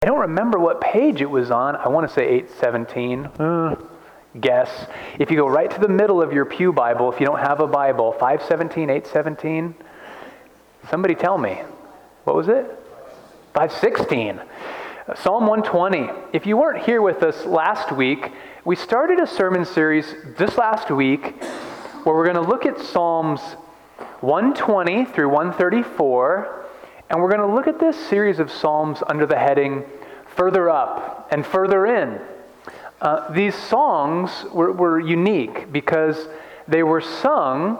I don't remember what page it was on. I want to say 817. Guess. If you go right to the middle of your pew Bible, if you don't have a Bible, 517, 817. Somebody tell me. What was it? 516. Psalm 120. If you weren't here with us last week, we started a sermon series this last week where we're going to look at Psalms 120 through 134. And we're going to look at this series of Psalms under the heading, Further Up and Further In. These songs were unique because they were sung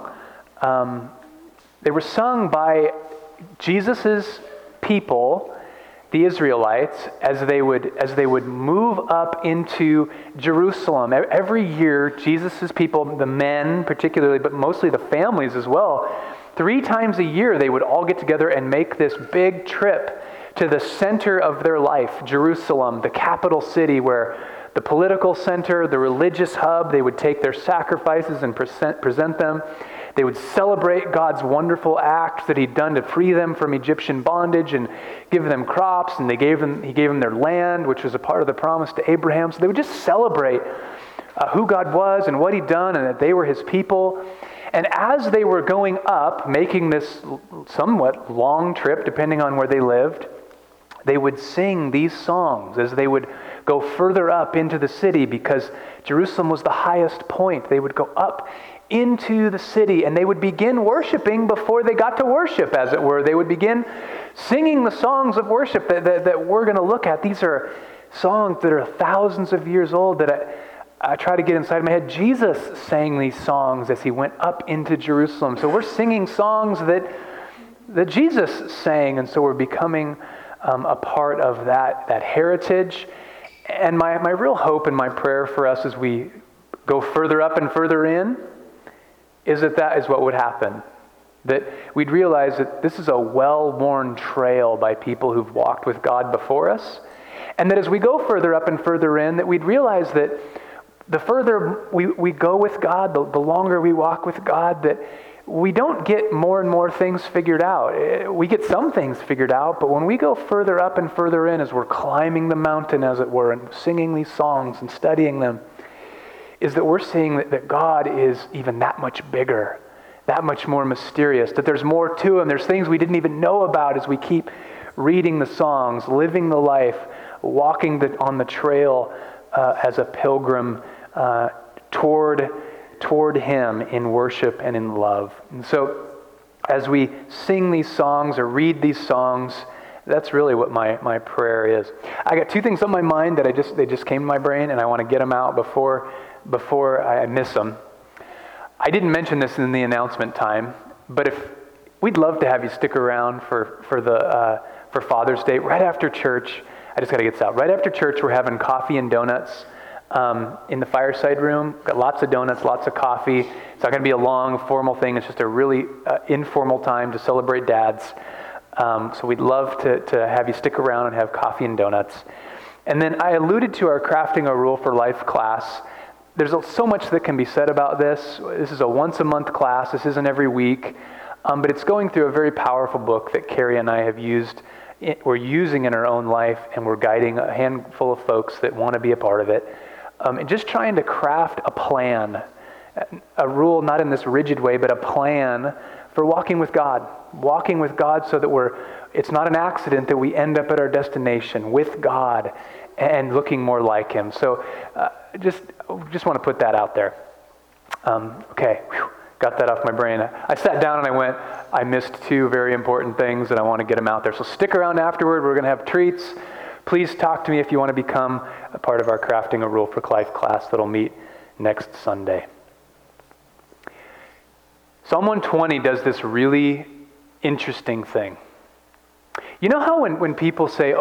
by Jesus' people, the Israelites, as they would move up into Jerusalem. Every year, Jesus' people, the men particularly, but mostly the families as well, 3 times a year, they would all get together and make this big trip to the center of their life, Jerusalem, the capital city where the political center, the religious hub, they would take their sacrifices and present them. They would celebrate God's wonderful act that He'd done to free them from Egyptian bondage and give them crops, and He gave them their land, which was a part of the promise to Abraham. So they would just celebrate who God was and what He'd done and that they were His people. And as they were going up, making this somewhat long trip, depending on where they lived, they would sing these songs as they would go further up into the city because Jerusalem was the highest point. They would go up into the city and they would begin worshiping before they got to worship, as it were. They would begin singing the songs of worship that we're going to look at. These are songs that are thousands of years old that I try to get inside my head. Jesus sang these songs as He went up into Jerusalem. So we're singing songs that Jesus sang, and so we're becoming a part of that heritage. And my real hope and my prayer for us as we go further up and further in is that is what would happen. That we'd realize that this is a well-worn trail by people who've walked with God before us. And that as we go further up and further in, that we'd realize that the further we go with God, the longer we walk with God, that we don't get more and more things figured out. We get some things figured out, but when we go further up and further in, as we're climbing the mountain, as it were, and singing these songs and studying them, is that we're seeing that God is even that much bigger, that much more mysterious, that there's more to Him. There's things we didn't even know about as we keep reading the songs, living the life, walking on the trail as a pilgrim toward Him in worship and in love. And so as we sing these songs or read these songs, that's really what my prayer is. I got 2 things on my mind that they just came to my brain, and I want to get them out before I miss them. I didn't mention this in the announcement time, but we'd love to have you stick around for Father's Day right after church. I just got to get this out. Right after church, we're having coffee and donuts in the fireside room. Got lots of donuts, lots of coffee. It's not going to be a long, formal thing. It's just a really informal time to celebrate dads. So we'd love to have you stick around and have coffee and donuts. And then I alluded to our Crafting a Rule for Life class. There's so much that can be said about this. This is a once-a-month class. This isn't every week. But it's going through a very powerful book that Carrie and I have used. We're using in our own life, and we're guiding a handful of folks that want to be a part of it. And just trying to craft a plan, a rule, not in this rigid way, but a plan for walking with God so that it's not an accident that we end up at our destination with God and looking more like Him. So just want to put that out there. Okay, got that off my brain. I sat down and I went, I missed 2 very important things and I want to get them out there. So stick around afterward. We're going to have treats. Please talk to me if you want to become a part of our Crafting a Rule for Life class that'll meet next Sunday. Psalm 120 does this really interesting thing. You know how when people say,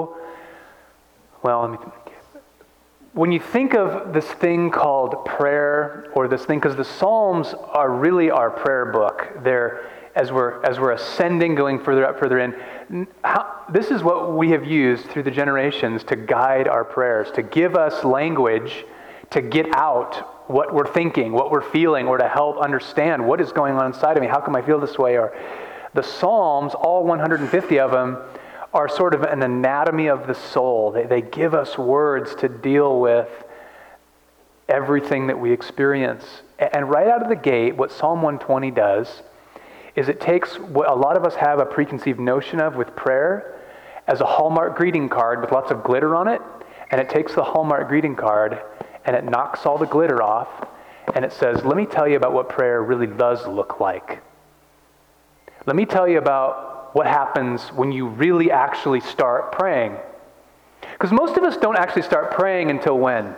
when you think of this thing called prayer, or this thing, because the Psalms are really our prayer book. They're, as we're ascending, going further up, further in, this is what we have used through the generations to guide our prayers, to give us language to get out what we're thinking, what we're feeling, or to help understand what is going on inside of me. How come I feel this way? Or the Psalms, all 150 of them, are sort of an anatomy of the soul. They give us words to deal with everything that we experience. And right out of the gate, what Psalm 120 does is it takes what a lot of us have a preconceived notion of with prayer as a Hallmark greeting card with lots of glitter on it, and it takes the Hallmark greeting card and it knocks all the glitter off, and it says, let me tell you about what prayer really does look like. Let me tell you about what happens when you really actually start praying. Because most of us don't actually start praying until when?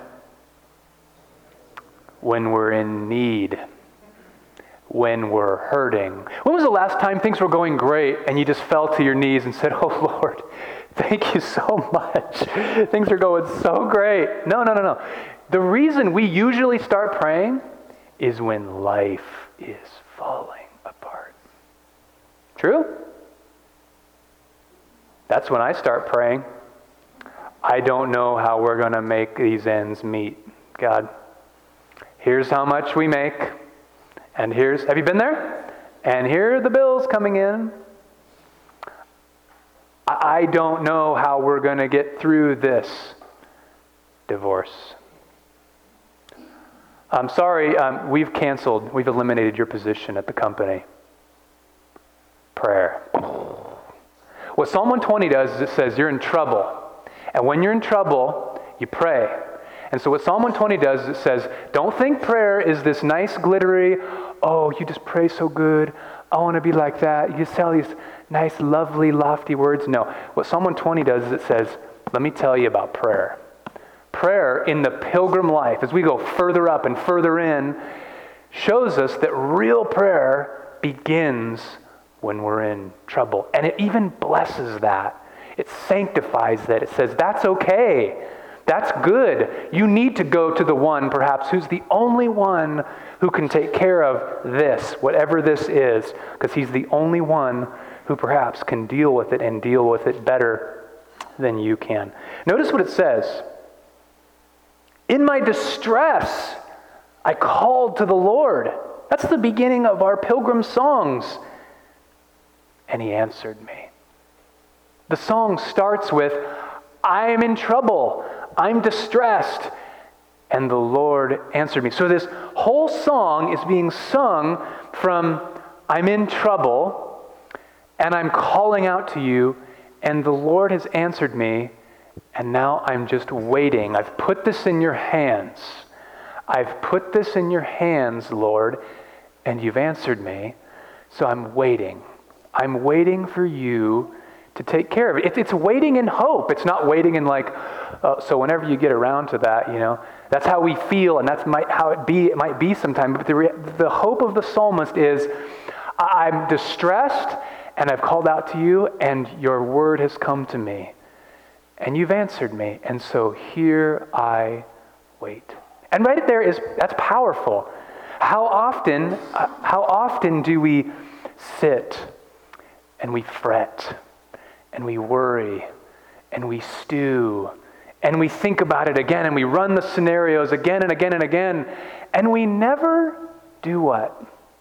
When we're in need. When we're hurting. When was the last time things were going great and you just fell to your knees and said, oh Lord, thank you so much. Things are going so great. No. The reason we usually start praying is when life is falling apart. True? That's when I start praying. I don't know how we're going to make these ends meet. God, here's how much we make. And have you been there? And here are the bills coming in. I don't know how we're going to get through this divorce. I'm sorry, we've eliminated your position at the company. Prayer. What Psalm 120 does is it says you're in trouble. And when you're in trouble, you pray. And so what Psalm 120 does is it says, don't think prayer is this nice, glittery, oh, you just pray so good. I want to be like that. You just tell these nice, lovely, lofty words. No. What Psalm 120 does is it says, let me tell you about prayer. Prayer in the pilgrim life, as we go further up and further in, shows us that real prayer begins when we're in trouble. And it even blesses that. It sanctifies that. It says, that's okay. That's good. You need to go to the one, perhaps, who's the only one who can take care of this, whatever this is, because he's the only one who perhaps can deal with it and deal with it better than you can. Notice what it says. In my distress, I called to the Lord. That's the beginning of our pilgrim songs. And he answered me. The song starts with, I am in trouble. I'm distressed. And the Lord answered me. So this whole song is being sung from, I'm in trouble, and I'm calling out to you, and the Lord has answered me, and now I'm just waiting. I've put this in your hands. I've put this in your hands, Lord, and you've answered me, so I'm waiting. I'm waiting for you to take care of it. It's waiting in hope. It's not waiting in like, so whenever you get around to that, that's how we feel, and that's how it might be sometimes. But the hope of the psalmist is, I'm distressed, and I've called out to you, and your word has come to me, and you've answered me, and so here I wait. And right there that's powerful. How often do we sit and we fret and we worry and we stew and we think about it again and we run the scenarios again and again and again, and we never do what?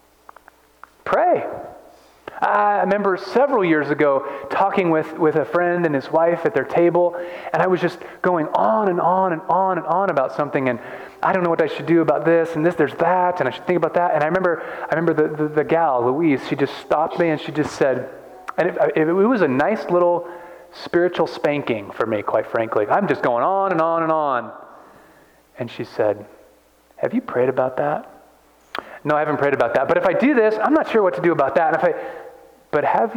Pray. I remember several years ago talking with a friend and his wife at their table, and I was just going on and on and on and on about something, and I don't know what I should do about this, and there's that, and I should think about that. And I remember the gal, Louise, she just stopped me and she just said, and it was a nice little spiritual spanking for me, quite frankly. I'm just going on and on and on. And she said, have you prayed about that? No, I haven't prayed about that. But if I do this, I'm not sure what to do about that. But have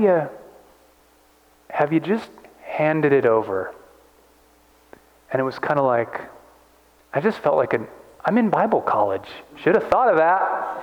you just handed it over? And it was kind of like, I just felt like I'm in Bible college. Should have thought of that.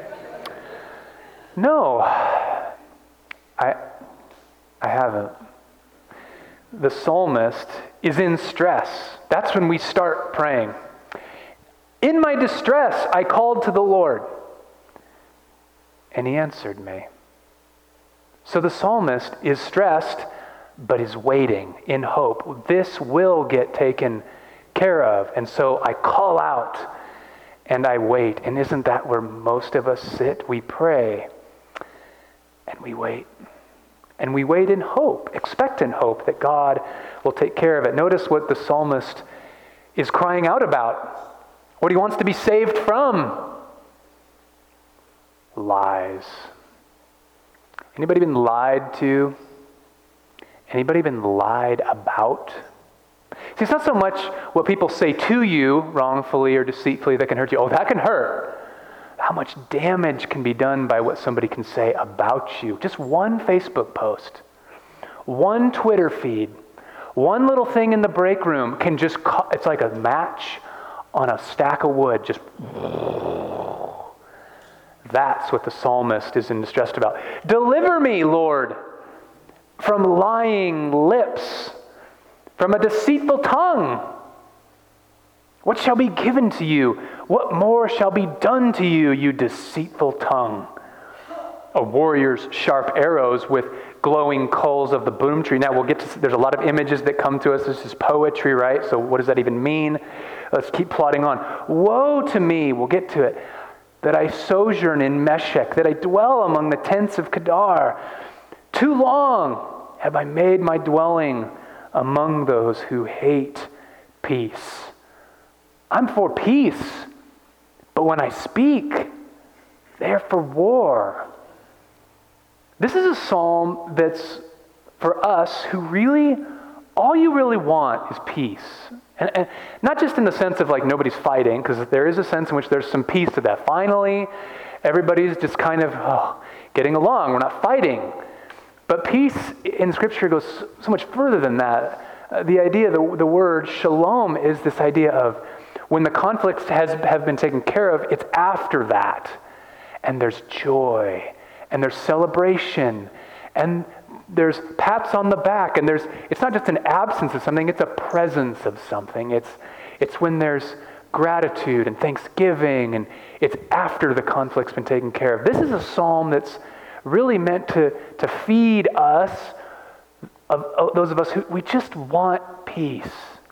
No, I haven't. The psalmist is in stress. That's when we start praying. In my distress, I called to the Lord, and he answered me. So the psalmist is stressed, but is waiting in hope. This will get taken care of. And so I call out and I wait. And isn't that where most of us sit? We pray and we wait. And we wait in hope, expectant hope that God will take care of it. Notice what the psalmist is crying out about, what he wants to be saved from. Lies. Anybody been lied to? Anybody been lied about? See, it's not so much what people say to you wrongfully or deceitfully that can hurt you. Oh, that can hurt. How much damage can be done by what somebody can say about you? Just one Facebook post, one Twitter feed, one little thing in the break room can just, it's like a match on a stack of wood. Just, that's what the psalmist is in distress about. Deliver me, Lord, from lying lips, from a deceitful tongue. What shall be given to you? What more shall be done to you, you deceitful tongue? A warrior's sharp arrows with glowing coals of the boom tree. Now we'll get to, there's a lot of images that come to us. This is poetry, right? So what does that even mean? Let's keep plodding on. Woe to me, we'll get to it, that I sojourn in Meshech, that I dwell among the tents of Kedar. Too long have I made my dwelling among those who hate peace. I'm for peace, but when I speak, they're for war. This is a psalm that's for us who really, all you really want is peace. And not just in the sense of like nobody's fighting, because there is a sense in which there's some peace to that. Finally, everybody's just kind of getting along. We're not fighting. But peace in Scripture goes so much further than that. The idea, the word shalom is this idea of when the conflicts have been taken care of, it's after that. And there's joy, and there's celebration, and there's pats on the back, and it's not just an absence of something, it's a presence of something. It's when there's gratitude and thanksgiving, and it's after the conflict's been taken care of. This is a psalm that's really meant to feed us, of those of us who we just want peace.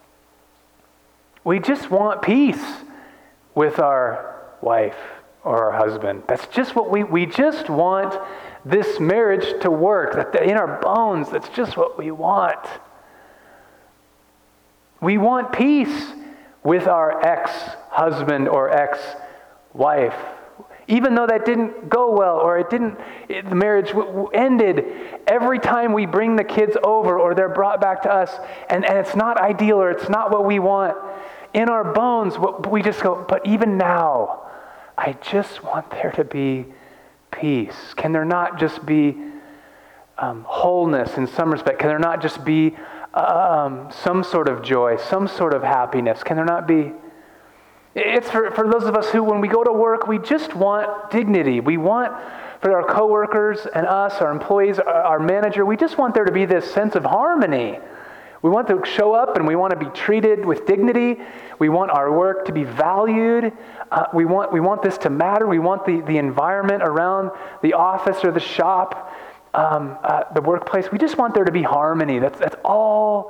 We just want peace with our wife or our husband. That's just what we just want this marriage to work. That in our bones, that's just what we want. We want peace with our ex-husband or ex-wife. Even though that didn't go well, or the marriage ended, every time we bring the kids over or they're brought back to us, and it's not ideal or it's not what we want, in our bones, we just go, but even now, I just want there to be peace. Can there not just be wholeness in some respect? Can there not just be some sort of joy, some sort of happiness? Can there not be? It's for those of us who, when we go to work, we just want dignity. We want, for our coworkers and us, our employees, our manager, we just want there to be this sense of harmony. We want to show up and we want to be treated with dignity. We want our work to be valued. We want this to matter. We want the environment around the office or the shop, the workplace. We just want there to be harmony. That's all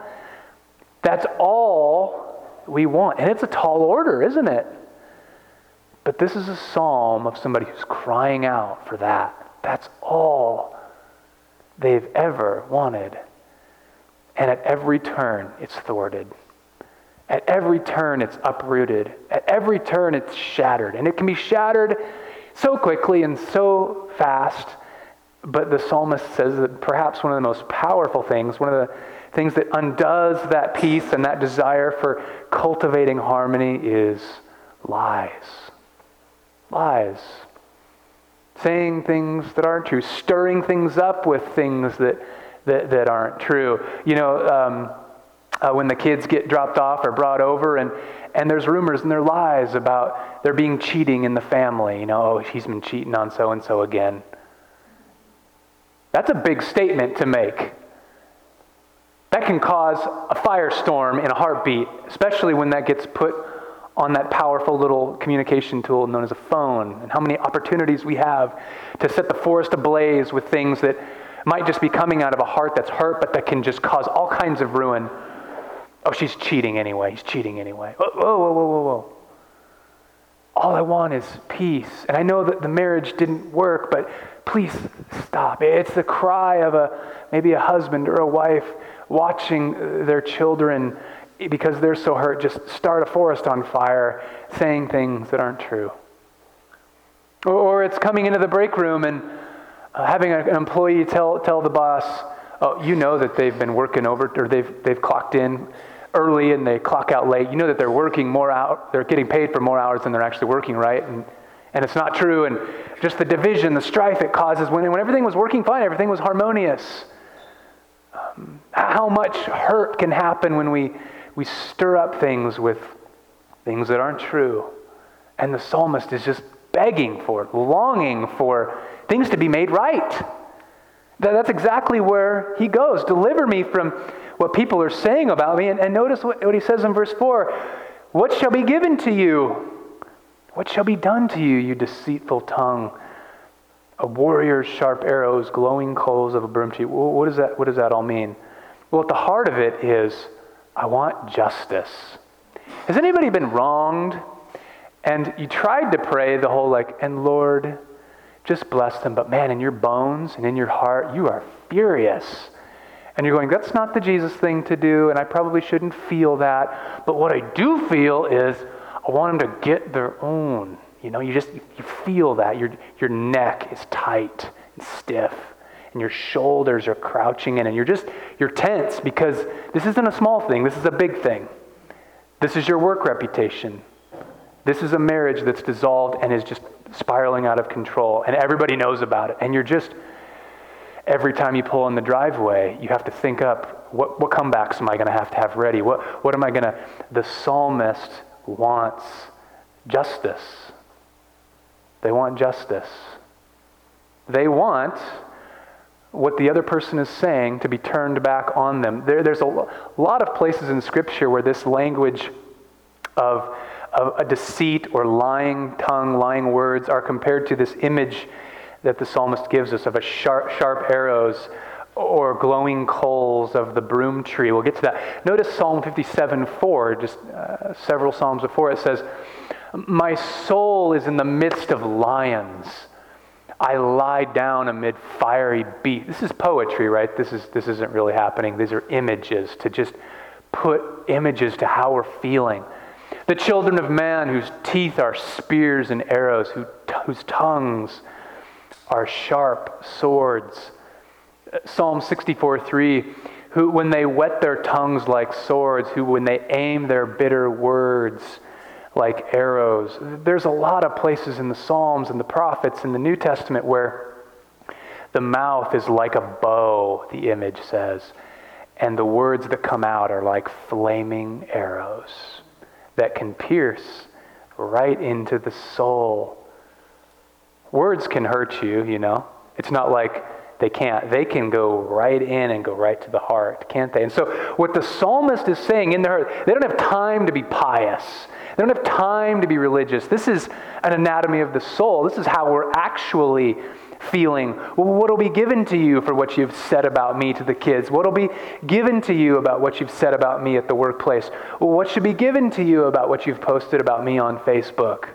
we want. And it's a tall order, isn't it? But this is a psalm of somebody who's crying out for that. That's all they've ever wanted. And at every turn, it's thwarted. At every turn, it's uprooted. At every turn, it's shattered. And it can be shattered so quickly and so fast. But the psalmist says that perhaps one of the most powerful things, one of the things that undoes that peace and that desire for cultivating harmony is lies. Lies. Saying things that aren't true. Stirring things up with things that aren't true. You know, when the kids get dropped off or brought over and there's rumors and there's lies about there being cheating in the family. You know, oh, he's been cheating on so-and-so again. That's a big statement to make. That can cause a firestorm in a heartbeat, especially when that gets put on that powerful little communication tool known as a phone, and how many opportunities we have to set the forest ablaze with things that might just be coming out of a heart that's hurt, but that can just cause all kinds of ruin. Oh, she's cheating anyway. He's cheating anyway. Whoa. All I want is peace. And I know that the marriage didn't work, but Please stop. It's the cry of maybe a husband or a wife watching their children because they're so hurt, just start a forest on fire, saying things that aren't true. Or it's coming into the break room and having an employee tell the boss, oh, you know that they've been working over, or they've clocked in early and they clock out late. You know that they're working more out, they're getting paid for more hours than they're actually working, right? And it's not true. And just the division, the strife it causes when everything was working fine, everything was harmonious. How much hurt can happen when we stir up things with things that aren't true. And the psalmist is just begging for, longing for things to be made right. That's exactly where he goes. Deliver me from what people are saying about me. And notice what he says in verse 4. What shall be given to you? What shall be done to you, you deceitful tongue? A warrior's sharp arrows, glowing coals of a broom tree. What does that all mean? Well, at the heart of it is, I want justice. Has anybody been wronged? And you tried to pray the whole and Lord, just bless them. But man, in your bones and in your heart, you are furious. And you're going, that's not the Jesus thing to do, and I probably shouldn't feel that. But what I do feel is, I want them to get their own. You feel that. Your neck is tight and stiff, and your shoulders are crouching in, and you're tense because this isn't a small thing. This is a big thing. This is your work reputation. This is a marriage that's dissolved and is just spiraling out of control, and everybody knows about it. And every time you pull in the driveway, you have to think up, what comebacks am I going to have ready? What am I going to... The psalmist wants justice. They want justice. They want what the other person is saying to be turned back on them. There's a lot of places in Scripture where this language of a deceit or lying tongue, lying words are compared to this image that the psalmist gives us of a sharp arrows or glowing coals of the broom tree. We'll get to that. Notice Psalm 57:4, just several Psalms before it says, my soul is in the midst of lions. I lie down amid fiery beasts. This is poetry, right? This isn't really happening. These are images to just put images to how we're feeling. The children of man whose teeth are spears and arrows, whose tongues are sharp swords. Psalm 64:3, who when they whet their tongues like swords, who when they aim their bitter words like arrows. There's a lot of places in the Psalms and the prophets in the New Testament where the mouth is like a bow, the image says, and the words that come out are like flaming arrows that can pierce right into the soul. Words can hurt you, It's not like they can't. They can go right in and go right to the heart, can't they? And so what the psalmist is saying in their heart, they don't have time to be pious. They don't have time to be religious. This is an anatomy of the soul. This is how we're actually feeling. What will be given to you for what you've said about me to the kids? What will be given to you about what you've said about me at the workplace? What should be given to you about what you've posted about me on Facebook?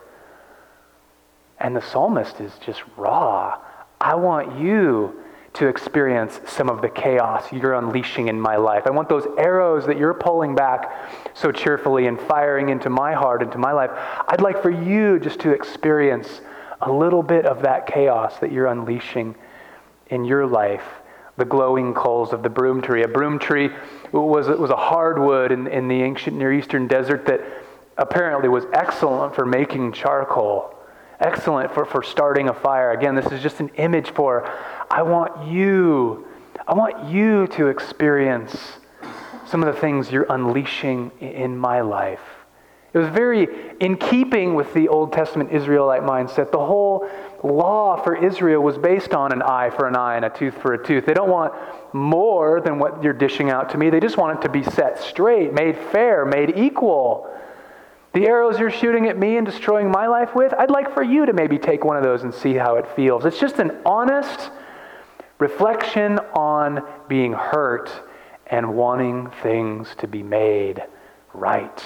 And the psalmist is just raw. I want you to experience some of the chaos you're unleashing in my life. I want those arrows that you're pulling back so cheerfully and firing into my heart, into my life. I'd like for you just to experience a little bit of that chaos that you're unleashing in your life. The glowing coals of the broom tree. A broom tree was a hardwood in the ancient Near Eastern desert that apparently was excellent for making charcoal. Excellent for starting a fire. Again, this is just an image for, I want you to experience some of the things you're unleashing in my life. It was very in keeping with the Old Testament Israelite mindset. The whole law for Israel was based on an eye for an eye and a tooth for a tooth. They don't want more than what you're dishing out to me. They just want it to be set straight, made fair, made equal. The arrows you're shooting at me and destroying my life with, I'd like for you to maybe take one of those and see how it feels. It's just an honest reflection on being hurt and wanting things to be made right.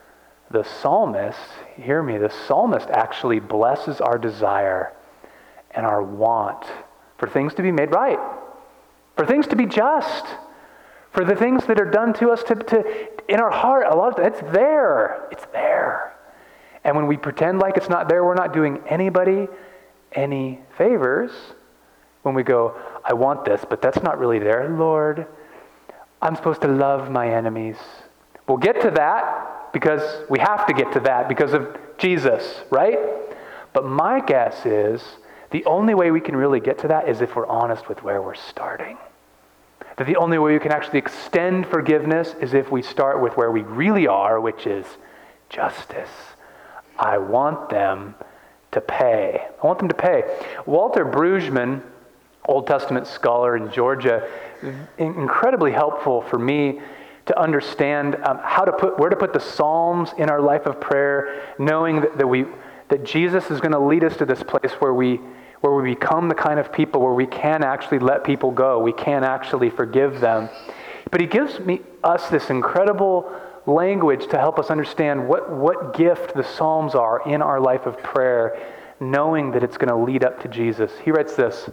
The psalmist, hear me, the psalmist actually blesses our desire and our want for things to be made right, for things to be just, for the things that are done to us to in our heart. A lot of it's there. It's there. And when we pretend like it's not there, we're not doing anybody any favors. When we go, I want this, but that's not really there. Lord, I'm supposed to love my enemies. We'll get to that because we have to get to that because of Jesus, right? But my guess is the only way we can really get to that is if we're honest with where we're starting. That the only way we can actually extend forgiveness is if we start with where we really are, which is justice. I want them to pay. I want them to pay. Walter Brueggemann, Old Testament scholar in Georgia, incredibly helpful for me to understand where to put the Psalms in our life of prayer, knowing that Jesus is going to lead us to this place where we become the kind of people where we can actually let people go. We can actually forgive them. But he gives us this incredible language to help us understand what gift the Psalms are in our life of prayer, knowing that it's going to lead up to Jesus. He writes this: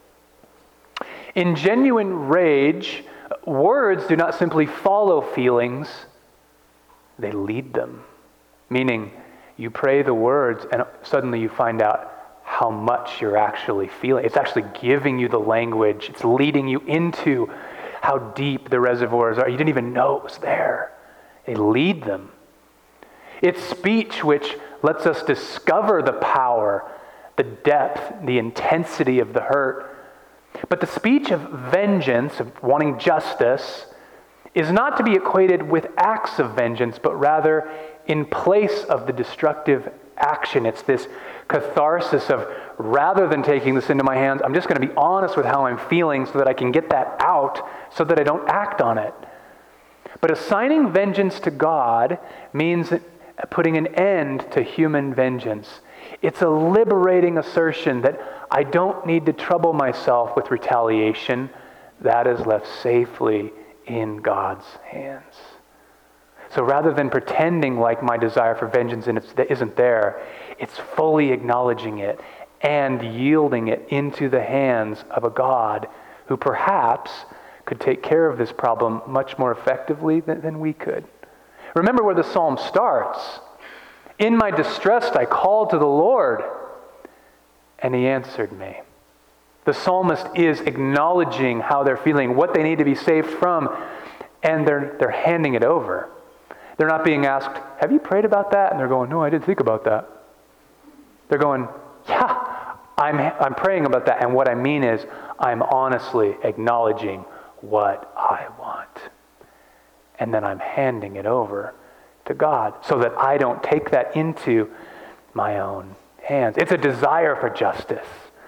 in genuine rage, words do not simply follow feelings, they lead them. Meaning, you pray the words and suddenly you find out how much you're actually feeling. It's actually giving you the language. It's leading you into how deep the reservoirs are. You didn't even know it was there. They lead them. It's speech which lets us discover the power, the depth, the intensity of the hurt. But the speech of vengeance, of wanting justice, is not to be equated with acts of vengeance, but rather in place of the destructive action. It's this catharsis of, rather than taking this into my hands, I'm just going to be honest with how I'm feeling so that I can get that out so that I don't act on it. But assigning vengeance to God means putting an end to human vengeance. It's a liberating assertion that I don't need to trouble myself with retaliation. That is left safely in God's hands. So rather than pretending like my desire for vengeance isn't there, it's fully acknowledging it and yielding it into the hands of a God who perhaps could take care of this problem much more effectively than we could. Remember where the psalm starts. In my distress I called to the Lord, and he answered me. The psalmist is acknowledging how they're feeling, what they need to be saved from, and they're handing it over. They're not being asked, have you prayed about that? And they're going, no, I didn't think about that. They're going, yeah, I'm praying about that. And what I mean is, I'm honestly acknowledging what I want. And then I'm handing it over to God so that I don't take that into my own hands. It's a desire for justice.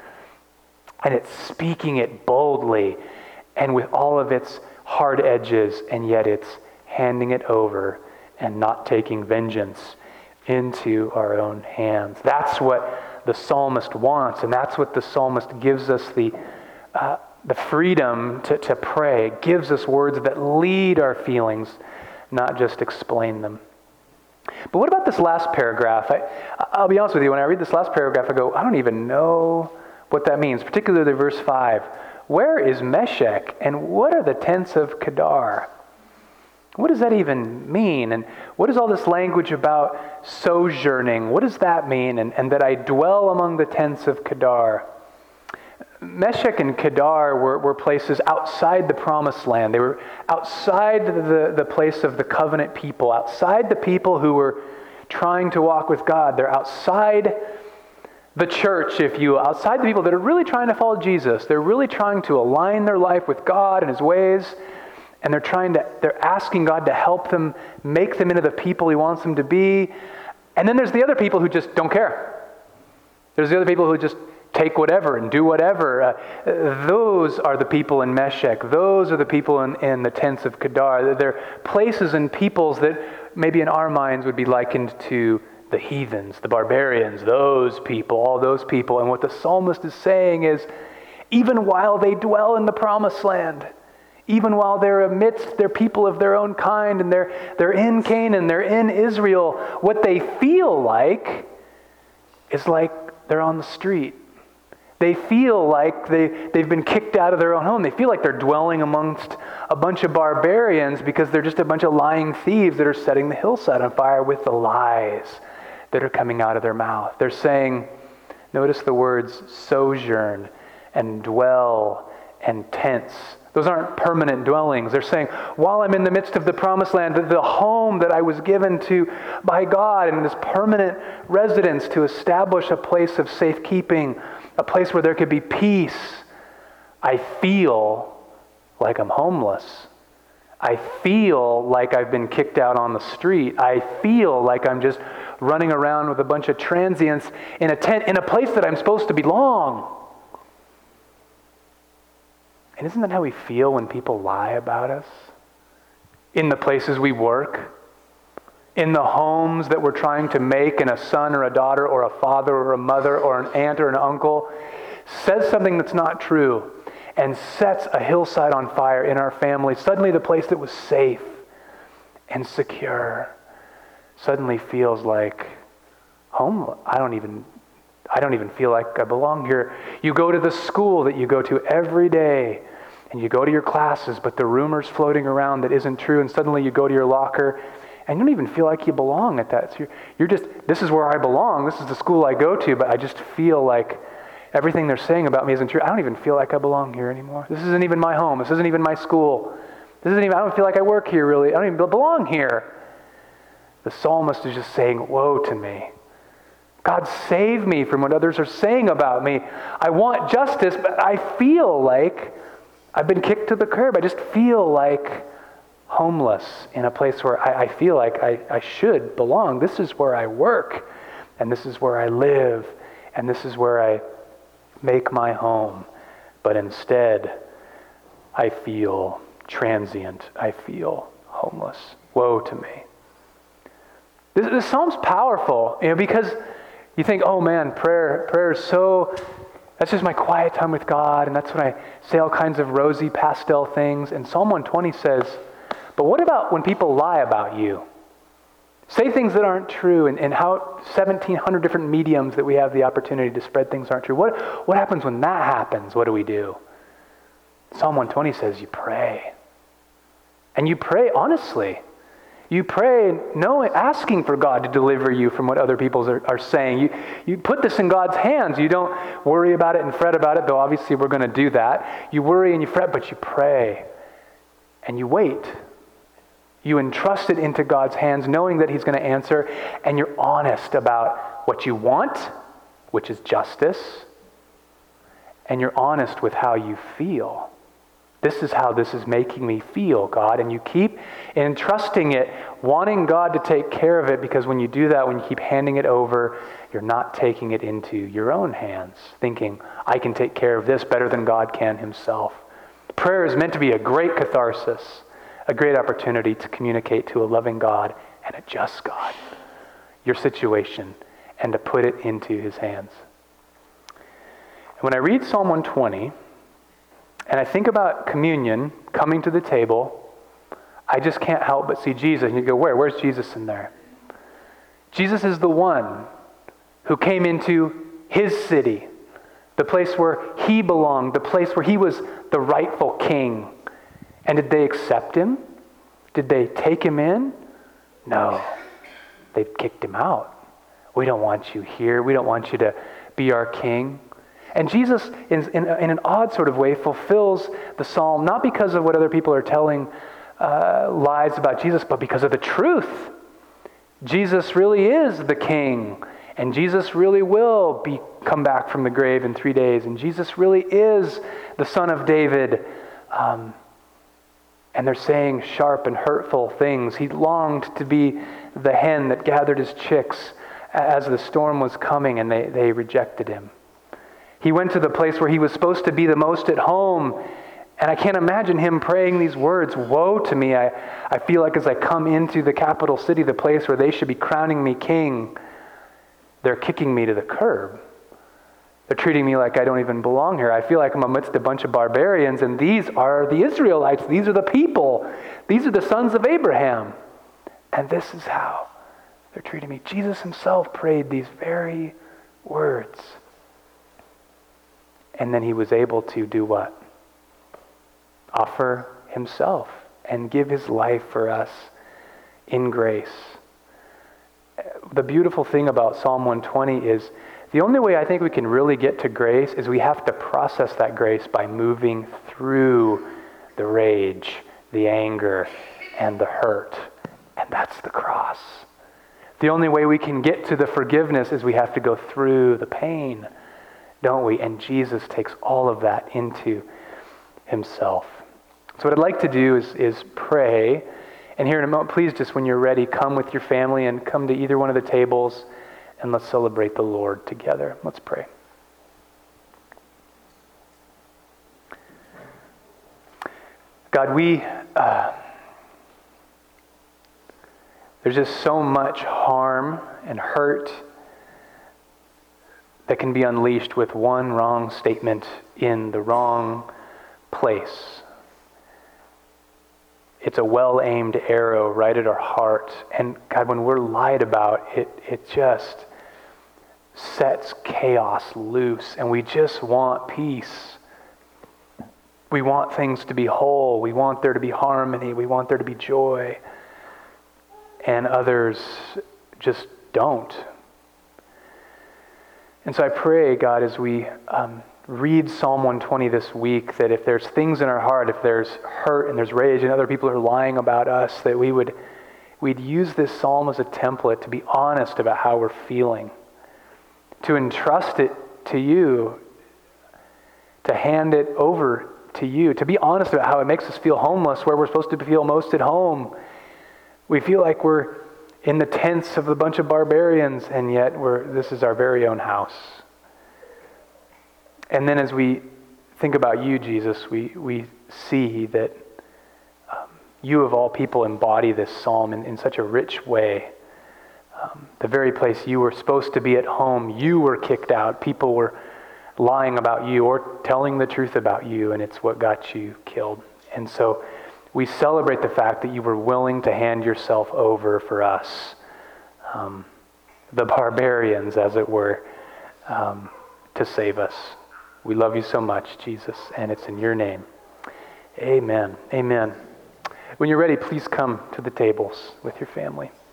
And it's speaking it boldly and with all of its hard edges, and yet it's handing it over and not taking vengeance into our own hands. That's what the psalmist wants, and that's what the psalmist gives us the freedom to pray, gives us words that lead our feelings, not just explain them. But what about this last paragraph? I'll be honest with you, when I read this last paragraph, I go, I don't even know what that means, particularly verse 5. Where is Meshech, and what are the tents of Kedar? What does that even mean? And what is all this language about sojourning? What does that mean? And that I dwell among the tents of Kedar. Meshech and Kedar were places outside the promised land. They were outside the place of the covenant people, outside the people who were trying to walk with God. They're outside the church, if you will, outside the people that are really trying to follow Jesus. They're really trying to align their life with God and his ways. And they're asking God to help them, make them into the people he wants them to be. And then there's the other people who just don't care. There's the other people who just take whatever and do whatever. Those are the people in Meshech. Those are the people in the tents of Kedar. They're places and peoples that maybe in our minds would be likened to the heathens, the barbarians, those people, all those people. And what the psalmist is saying is, even while they dwell in the promised land, even while they're amidst their people of their own kind, and they're in Canaan, they're in Israel, what they feel like is like they're on the street. They feel like they've been kicked out of their own home. They feel like they're dwelling amongst a bunch of barbarians because they're just a bunch of lying thieves that are setting the hillside on fire with the lies that are coming out of their mouth. They're saying, notice the words sojourn and dwell and tents. Those aren't permanent dwellings. They're saying, while I'm in the midst of the promised land, the home that I was given to by God and this permanent residence to establish a place of safekeeping, a place where there could be peace, I feel like I'm homeless. I feel like I've been kicked out on the street. I feel like I'm just running around with a bunch of transients in a tent in a place that I'm supposed to belong. And isn't that how we feel when people lie about us? In the places we work, in the homes that we're trying to make, and a son or a daughter or a father or a mother or an aunt or an uncle says something that's not true and sets a hillside on fire in our family. Suddenly the place that was safe and secure suddenly feels like home. I don't even feel like I belong here. You go to the school that you go to every day, and you go to your classes, but the rumor's floating around that isn't true, and suddenly you go to your locker, and you don't even feel like you belong at that. So you're just, this is where I belong, this is the school I go to, but I just feel like everything they're saying about me isn't true. I don't even feel like I belong here anymore. This isn't even my home. This isn't even my school. I don't feel like I work here, really. I don't even belong here. The psalmist is just saying, woe to me. God, save me from what others are saying about me. I want justice, but I feel like I've been kicked to the curb. I just feel like homeless in a place where I feel like I should belong. This is where I work, and this is where I live, and this is where I make my home. But instead, I feel transient. I feel homeless. Woe to me. This psalm's powerful, because you think, oh man, prayer is so, that's just my quiet time with God, and that's when I say all kinds of rosy pastel things. And Psalm 120 says, but what about when people lie about you? Say things that aren't true, and how 1,700 different mediums that we have the opportunity to spread things aren't true. What happens when that happens? What do we do? Psalm 120 says you pray. And you pray honestly. You pray asking for God to deliver you from what other people are saying. You put this in God's hands. You don't worry about it and fret about it, though obviously we're going to do that. You worry and you fret, but you pray. And you wait. You entrust it into God's hands, knowing that He's going to answer, and you're honest about what you want, which is justice, and you're honest with how you feel. This is how this is making me feel, God. And you keep entrusting it, wanting God to take care of it, because when you do that, when you keep handing it over, you're not taking it into your own hands, thinking, I can take care of this better than God can Himself. Prayer is meant to be a great catharsis, a great opportunity to communicate to a loving God and a just God your situation, and to put it into His hands. And when I read Psalm 120, and I think about communion, coming to the table, I just can't help but see Jesus. And you go, where? Where's Jesus in there? Jesus is the one who came into His city, the place where He belonged, the place where He was the rightful king. And did they accept Him? Did they take Him in? No. They kicked Him out. We don't want you here. We don't want you to be our king. And Jesus, in an odd sort of way, fulfills the psalm, not because of what other people are telling lies about Jesus, but because of the truth. Jesus really is the king, and Jesus really will come back from the grave in 3 days, and Jesus really is the Son of David. And they're saying sharp and hurtful things. He longed to be the hen that gathered his chicks as the storm was coming, and they rejected Him. He went to the place where He was supposed to be the most at home. And I can't imagine Him praying these words, woe to me. I feel like as I come into the capital city, the place where they should be crowning me king, they're kicking me to the curb. They're treating me like I don't even belong here. I feel like I'm amidst a bunch of barbarians, and these are the Israelites. These are the people. These are the sons of Abraham. And this is how they're treating me. Jesus Himself prayed these very words. And then he was able to do what? Offer himself and give his life for us in grace. The beautiful thing about Psalm 120 is the only way I think we can really get to grace is we have to process that grace by moving through the rage, the anger, and the hurt. And that's the cross. The only way we can get to the forgiveness is we have to go through the pain, don't we? And Jesus takes all of that into himself. So what I'd like to do is pray. And here in a moment, please just when you're ready, come with your family and come to either one of the tables and let's celebrate the Lord together. Let's pray. God, there's just so much harm and hurt that can be unleashed with one wrong statement in the wrong place. It's a well-aimed arrow right at our heart. And God, when we're lied about, it just sets chaos loose. And we just want peace. We want things to be whole. We want there to be harmony. We want there to be joy. And others just don't. And so I pray, God, as we read Psalm 120 this week, that if there's things in our heart, if there's hurt and there's rage and other people are lying about us, that we'd use this psalm as a template to be honest about how we're feeling, to entrust it to you, to hand it over to you, to be honest about how it makes us feel homeless where we're supposed to feel most at home. We feel like we're in the tents of a bunch of barbarians, and yet this is our very own house. And then as we think about you, Jesus, we see that you of all people embody this psalm in such a rich way. The very place you were supposed to be at home, you were kicked out. People were lying about you or telling the truth about you, and it's what got you killed. And so we celebrate the fact that you were willing to hand yourself over for us, the barbarians, as it were, to save us. We love you so much, Jesus, and it's in your name. Amen. Amen. When you're ready, please come to the tables with your family.